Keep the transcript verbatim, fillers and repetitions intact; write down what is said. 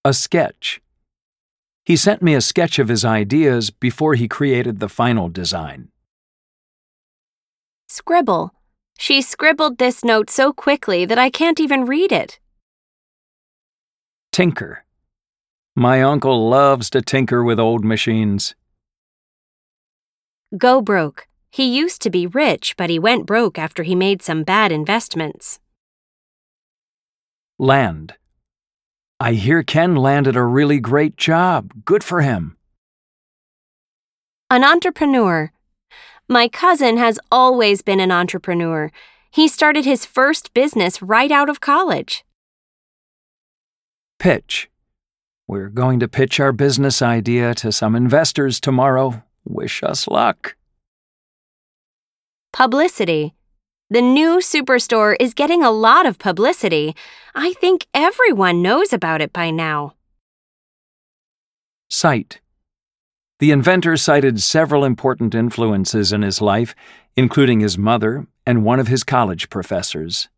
A sketch. He sent me a sketch of his ideas before he created the final design. Scribble. She scribbled this note so quickly that I can't even read it. Tinker. My uncle loves to tinker with old machines. Go broke. He used to be rich, but he went broke after he made some bad investments. Land. I hear Ken landed a really great job. Good for him. An entrepreneur. My cousin has always been an entrepreneur. He started his first business right out of college. Pitch. We're going to pitch our business idea to some investors tomorrow. Wish us luck. Publicity. The new superstore is getting a lot of publicity. I think everyone knows about it by now. Cite. The inventor cited several important influences in his life, including his mother and one of his college professors.